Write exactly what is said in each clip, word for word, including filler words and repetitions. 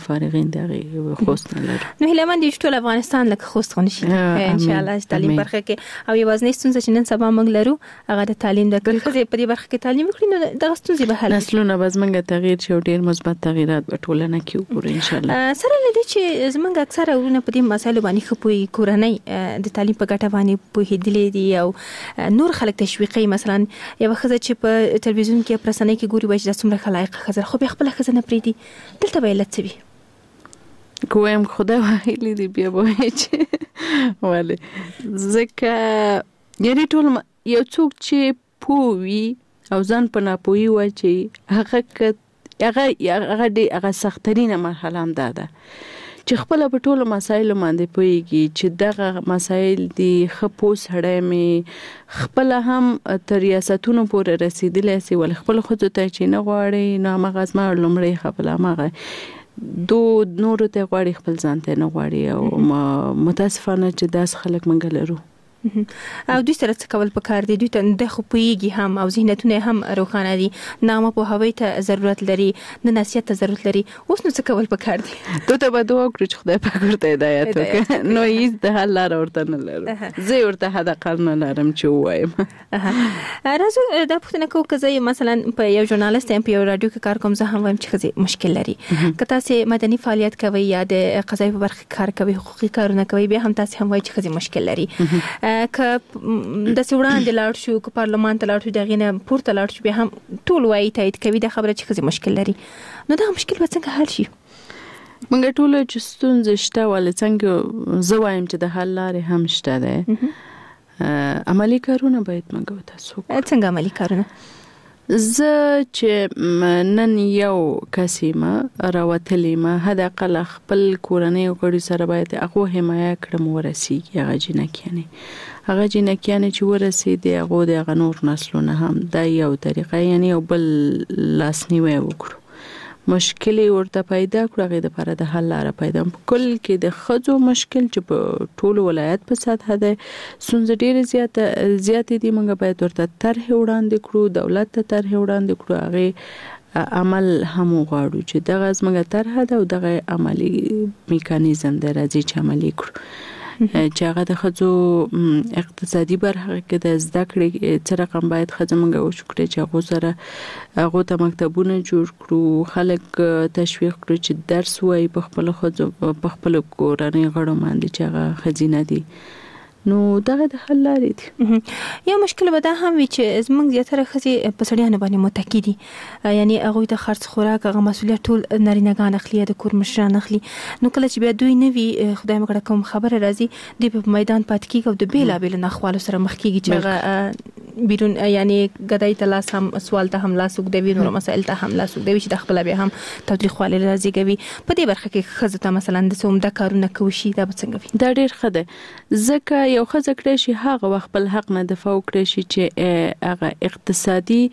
فارغین دغه خوست نه لرو. نو هیله من دې ټول افغانستان لکه خوست غونډه شي ان شاء الله تعلیم برخه کې او یوازې ستونزه چې نن سبا موږ لرو هغه د تعلیم د ښځې په دې برخه کې تعلیم وکړي نو دغه ستونزې به حل نسلونه به زمونږ تغییر شي او ډیر مثبت تغیرات به ټولنه کې وګورو ان شاء الله. سره لدې چې زمونږ اکثره ورونه په دې مسایلو باندې خپوي کورنۍ د تعلیم په ګټه باندې پوهېدلې دي او نور خلک تشویقي مثلا یو ښځه چې په تلویزیون کې پرسنۍ کې ګوري وایي چې څومره خلایق ښځه خو به خپل ښځه نه پریدي دلته به علت څه وي؟ کوم خدای وایلی دی بیا به چې ولی ځکه یعنی ټول یو څوک چې پوي او ځان په ناپوهي واچي هغه هغه هغه د هغه سخترینه مرحله هم ده چې خپل په ټولو مسایلو باندې پويږي چې دغه مسایل دي خپو سړی می خپل هم تر ریاستونو پورې رسیدلی سي ول خپل خود ته چې نه غواړي نو مغاز ما لمړی خپل مغه دو نور ته غواړي خپل ځان ته نه غواړي او متاسفانه چې داس خلک منګ لرو او دوی سره څه کول پکار دي دوی ته د خو پويږي هم او ذهنونه هم روښانه دي نامه په هوی ته ضرورت لري نه نصیحت ته ضرورت لري اوس نو څه کول پکار دي ته ته به دعا وکړو چې خدای پاک ورته هدایت وکړي نو هیڅ د حل لار ورته نه لرو زه ورته هدا قرن لرم چې وایم راځو دا پوښتنه کوم کزه مثلا په یو ژورنالیست ام په رادیو کې کار کوم زه هم وایم چې خزي مشکل لري که تاسو مدني فعالیت کوي یا د قضایي په برخه کار کوي حقوقي کارونه کوي به هم تاسو هم وایي چې خزي مشکل لري که د سوړان د لاړ شو که پارلمان ته لاړ شو دغه نه پورته لاړ شو به هم ټول وایي تایید کوي د خبره چې خزي مشکل لري نو دا مشکل به څنګه حل شي؟ موږ ټول چې ستونزې شته ول څنګه زه وایم چې د حل لارې هم شته ده عملی کارونه باید موږ تاسو څنګه عملی کارونه زه چې نن یو کسیمه راوتلې ما هدا قل خپل کورنۍ او غړي سره باید هغه حمایت کړم ورسیږي هغه جنکیانه هغه جنکیانه چې ورسیدي هغه د غنور نسلونه هم دا یو طریقه یعنی یو بل لاسنیوي وکړو مشکل ورته پیدا کړغه د لپاره د حل لار پیدا کول کې د خځو مشکل چې په ټول ولایت په سطح ده سونځ ډیر زیات زیات دي موږ باید ورته طرح وړاندې کړو دولت ته طرح وړاندې کړو هغه عمل هم غواړو چې دغه زموږ طرح ده او دغه عملی میکانیزم د راځي چې عملی کړو چې هغه د خځو اقتصادي برخه کې د زده کړې څه رقم باید خځه موږ وشکړي چې هغه سره هغه ته مکتبونه جوړ کړو خلک تشویق کړو چې درس وایي په خپل خځو په خپل کورنۍ غړو باندې چې هغه خزینه دي نو دغه د حل لارې دي یو مشکل به دا هم وي چې زمونږ زیاتره ښځې په سړیانو باندې متکی دي یعنی هغوی د خرڅ خوراک هغه مسؤلیت ټول نارینه‌ګان اخلي د کور مشران اخلي نو کله چې بیا دوی نه وي خدای مکړه کوم خبره راځي دوی په میدان پات کېږي او د بیلابېلو ناخوالو سره مخ کېږي چې هغه بیرون یعنی ګدای ته لاس هم سوال ته هم لاس وګدوي نور مسائل ته هم لاس وګدوي چې د خپل بیا هم تاریخوالي راځي کوي په دې برخه کې ښځه ته مثلا د څومره کارونه کوي شي دا به څنګه وي دا ډېر ښه ده ځکه یو ښځه کړی شي هغه خپل حق نه دفاع وکړي شي چې هغه اقتصادي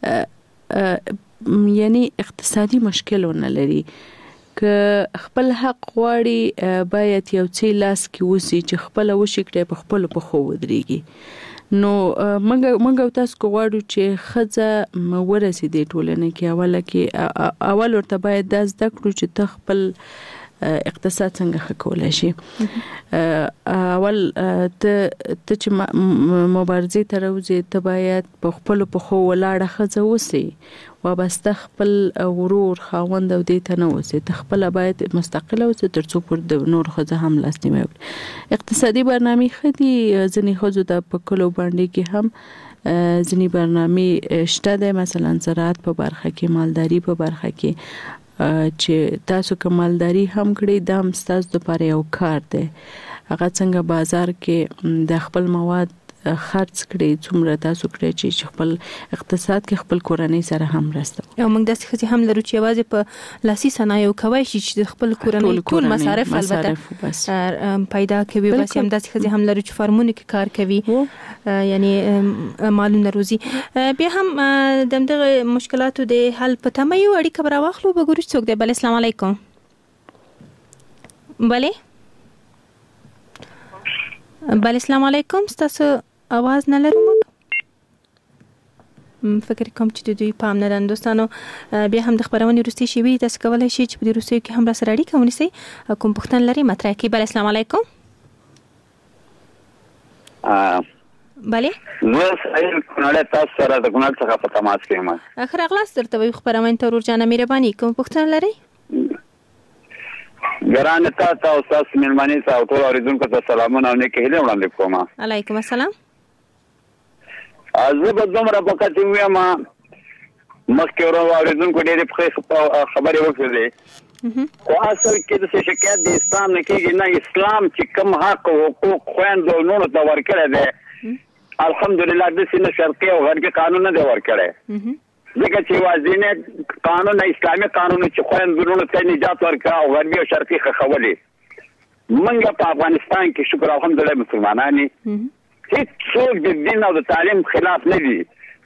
یعنی اقتصادي مشکلونه لري که خپل حق غواړي باید یو څه لاس کې وسی چې خپل وشي کړي په خپل په خو ودرېږي نو موږ موږ تاسو غواړو چې ښځه ورسېدي ټولنه کې اوله کې اول ورته باید د زده کړو چې خپل اقتصاد څنګه ښه کولای شي اول ته چې مبارزې ته راوځي ته باید په خپل په خو ولاړه ښځه اوسې وابسته خپل ورور خاوند او دې ته نه اوسې ته خپل باید مستقله اوسې ترڅو پر د نور ښځه هم لاسنیوي وکړي اقتصادي برنامه خدي ځنې ښځو د پکلو باندې کې هم ځنې برنامه شته ده مثلا زراعت په برخه کې مالداري په برخه کې چې تاسو کمالداري هم کړی د هم ستاسو لپاره یو کار دی هغه څنګه بازار کې د خپل مواد خرڅ کړي څومره تاسو کړی چې خپل اقتصاد کې خپل کورنۍ سره هم راسته او موږ داسې خزي هم لرو چې یوازې په لاسي صنایع کوي چې خپل کورنۍ ټول مصارف البته پیدا کوي بس هم داسې خزي هم لرو چې فارمونه کې کار کوي یعنی مالونه روزي بیا هم دغه مشکلاتو د حل په تمه یو اړیکه براوخلو به ګورو څوک دی بل اسلام علیکم بله بل اسلام علیکم ستاسو आवाज نه لرم فکر کوم چې د دوی پام نه لاندې دوستانو بیا هم د خبرونې وروستي شیبې تاسو کولای شئ چې په دې وروستیو کې هم را سره اړیکه ونیسئ کوم پوښتنه لري مطرح کړئ. بله السلام علیکم. بله زه سایل کونړ تاسو سره د کونړ څخه په تماس کې یم. ښه راغلاست درته وایو خپرونې ته ورور جانه مهرباني کوم پوښتنه لرئ؟ ګرانه تاسو او تاسو مېلمنې ته او ټول اوریدونکو ته سلامونه او نیکې هیلې وړاندې کوم. علیکم السلام. زه به دومره فقط وایم مخکې ورو اوریدونکو ډېرې ښې خبرې وکړې خو اصل کې د شکایت د اسلام نه کېږي نه. اسلام چې کوم حق او حقوق خویندو او نورو ته ورکړی دی الحمدلله داسې نه شرقي او غربي قانون نه دی ورکړی ځکه چې واضح قانون اسلامي قانون چې خویندو نورو ته نجات ورکړه او غربي او شرقي ښخولې. موږ په افغانستان کې شکر الحمدلله مسلمانان هیڅ څوک د دین او د تعلیم خلاف نه دي.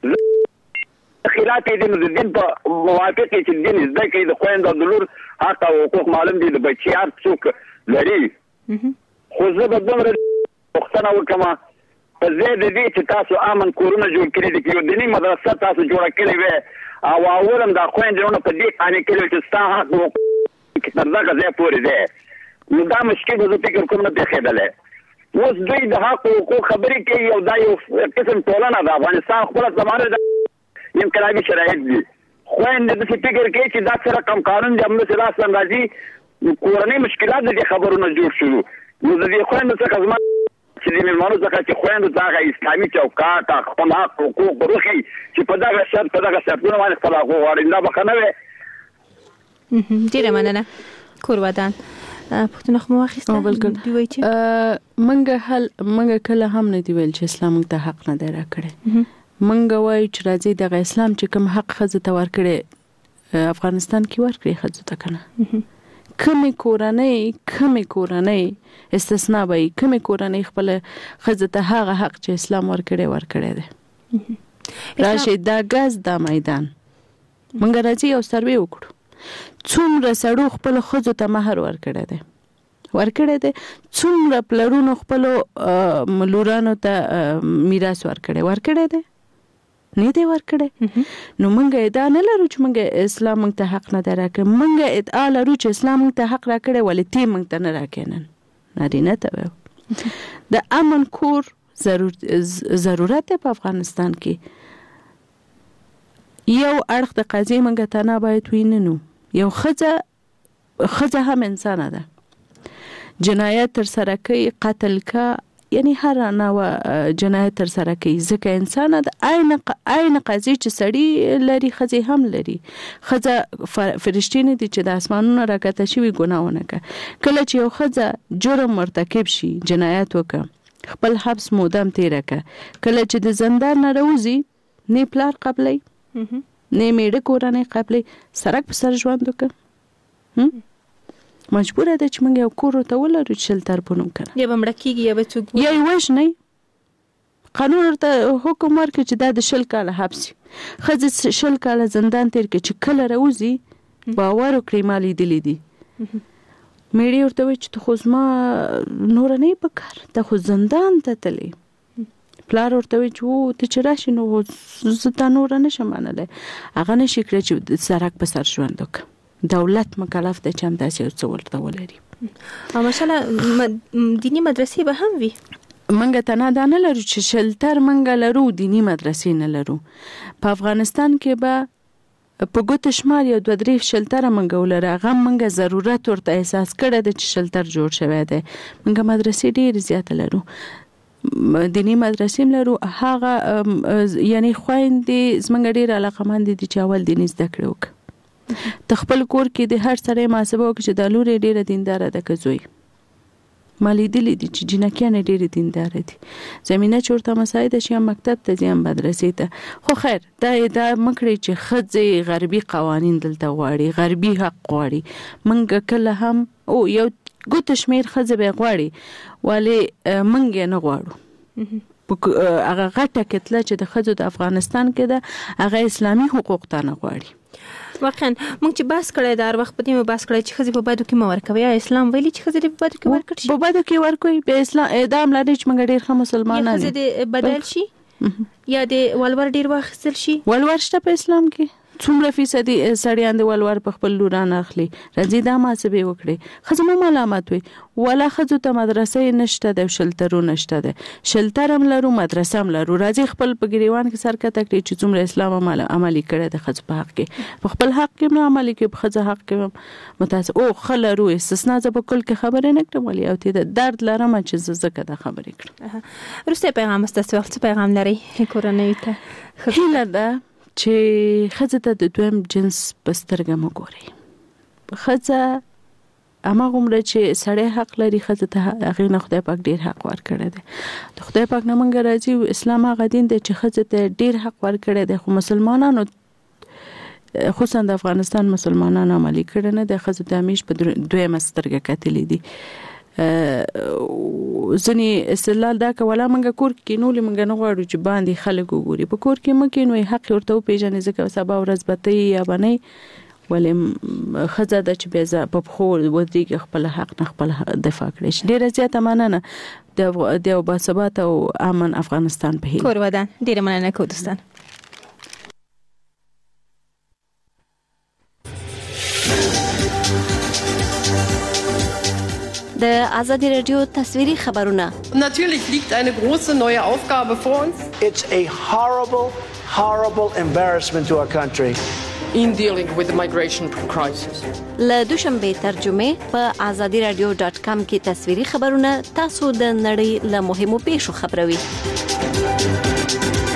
خلاف دې د دین په موافق چې دین زده کوي د خويند او د لور حق او حقوق معلوم دي د بچي هر څوک لري. خو زه به دومره پوښتنه وکړم په ځای د دې چې تاسو امن کورونه جوړ کړي دي یو دیني مدرسه تاسو جوړ کړې وې او اولم د خويندونو په دې باندې کړي چې ستا حق او تر دغه ځای پورې دی نو دا مشکل به فکر کوم نه تخېدلې. اوس دوی د حق او حقوق خبرې کوي او دا یو قسم ټولنه د افغانستان خپل زمانه د انقلابي شرایط دي. خويند د فکر کوي چې دا سره کم قانون د امن سره اصلا راځي کورنۍ مشکلات د خبرونو جوړ شو. نو د دې خويند څخه زمانه چې د میلمانو څخه چې خويند دغه اسلامي چوکاټ خپل حق او حقوق ورخي چې په دغه شرط په دغه شرطونه باندې خپل حقوق غواړي دا بخنه وي. ډیره مننه کور ودان. پښتون خو واخیسته بالکل منګه حل منګه کله هم نه دی ویل چې اسلام ته حق نه دی راکړي. منګه وای چې راځي د اسلام چې کوم حق خزه ته ورکړي افغانستان کې ورکړي خزه ته کنه کمې کورنۍ کمې کورنۍ استثناء وای کمې کورنۍ خپل خزه ته هغه حق چې اسلام ورکړي ورکړي دی. راشي دا غاز دا میدان منګه راځي او سروي وکړو څومره سړو خپل خزو ته مہر ورکړی دی ورکړی دی څومره پلرونو خپل ملورانو ته میراث ورکړی ورکړی دی نه دی ورکړی. نو موږ ادعا نه لرو چې موږ اسلام موږ ته حق نه راکړي. موږ ادعا لرو چې اسلام موږ ته حق راکړي ولې تی موږ ته نه راکینن نارینه ته د امن کور ضرور ضرورت په افغانستان کې. یو اړخ د قضیه موږ ته نه باید ویننو یو خزه خزه هم انسان ده جنایت تر سره کوي قتل کا یعنی هر نوع جنایت تر سره کوي ځکه انسان ده عین عین قضیه چې سړی لري خزه هم لري. خزه فرشتي نه دي چې د اسمانونو راکته شي ګناونه کوي. کله چې یو خزه جرم مرتکب شي جنایت وکړي خپل حبس مودم تیر کړي کله چې د زندان نه راوځي نه پلار قبلې نه میړه کورنۍ قبلې سرک په سر ژوند وکړي مجبور ده چې موږ یو کور ته ولرو چې شلتر پونو کړه یا بمړه کیږي یا به څوک یا وښ نه قانون ورته حکم ورکړي چې دا د شل کاله حبس خځه شل کاله زندان تیر کې چې کله راوځي باور وکړي مالي دلی دي میړه ورته وي چې خو زما نور نه پکار ته خو زندان ته تللی پلار ورته وي چې ته چې راشي نو زه تا نور نه شم منلی هغه نشي کړی چې سرک په سر ژوند وکړي. دولت مکلف دی چې هم داسې یو څه ورته ولري. او ماشاءالله دینی مدرسې به هم وي. منګه ته نه دا نه لرو چې شلتر منګه لرو دینی مدرسې نه لرو. په افغانستان کې به په ګوت شمار یو دوه درې شلتر منګه ولر هغه منګه ضرورت ورته احساس کړی دی چې شلتر جوړ شوی دی. منګه مدرسې ډېر زیات لرو دینی مدرسې لرو هغه یعنی خويندې زمونږ ډېر علاقمند دي چې اول دیني زده کړو تخپل کور کې د هر سره محاسبه وکړي چې د لوري ډېر دیندار ده کزوی مالي دلی دي چې جنکیان ډېر دیندار دي زمينه چورته مساعده شي مکتب ته ځم مدرسې ته خو خیر دا دا مکړي چې خځې غربي قوانين دلته غواړي غربي حق غواړي منګه کله هم او یو ګوت شمیر خځه به غواړي ولی منګ نه غواړو هغه غټه کتله چې د خځو د افغانستان کې ده هغه اسلامي حقوق ته نه غواړي. واقعا موږ چې باس کړی دا وخت په دې مو باس کړی چې خځې په بادو کې مو ورکوي یا اسلام ویلي چې خځې په بادو کې ورکړي په بادو کې ورکوي به اسلام اعدام لري چې موږ ډېر ښه مسلمانان خځې بدل شي یا د ولور ډیر واخیستل شي؟ ولور شته په اسلام کې څومره فیصدي سړیان د ولور په خپل لوران اخلي. راځي دا محاسبه وکړي. خزمه ملامت وي ولا خزو ته مدرسې نشته د شلترو نشته ده شلتر هم لرو مدرسه هم لرو. راځي خپل په ګریوان کې سر کته کړي چې څومره اسلام عمل عملي کړي د خزو په حق کې په خپل حق کې نه عملي کوي په خزو حق کې متاسف او خلرو استثناء ز په کل کې خبره نه کوم ولې او ته درد لرم چې زکه د خبرې کړم. روسي پیغام استاسو څه پیغام لري کورنۍ ته؟ هیله ده چې خزه ته د دویم جنس پسترګه مګوري. خزه اما غومره چې سړی حق لري خزه ته هغه نه خدای پاک ډیر حق ورکړی دی. د خدای پاک نه مونږ راځي اسلام هغه دین دی چې خزه ته ډیر حق ورکړی دی خو مسلمانانو خصوصا د افغانستان مسلمانانو عملي کړي نه د خزه ته همیش په دویمه سترګه کتلې دي. ځنی استدلال دا کوله منګه کور کې نو لمنګه نه غواړو چې باندې خلک وګوري په کور کې مکه نو حق ورته پیژنې ځکه سبا ورځ بته یا باندې ولې خزه د چې بيزه په خو ودرېږي خپل حق نه خپل دفاع کړي. ډیره زیاته مننه د د باثبات او امن افغانستان په هیله. کور ودان ډیره مننه کو دوستان. د آزادی رادیو تصویری خبرونه. Natürlich liegt eine große neue Aufgabe vor uns. It's a horrible, horrible embarrassment to our country. In dealing with the migration crisis. له دوشنبه ترجمه په آزادی رادیو ډاټ کام کې تصویری خبرونه تاسو د نړۍ له مهمو پیښو خبروي.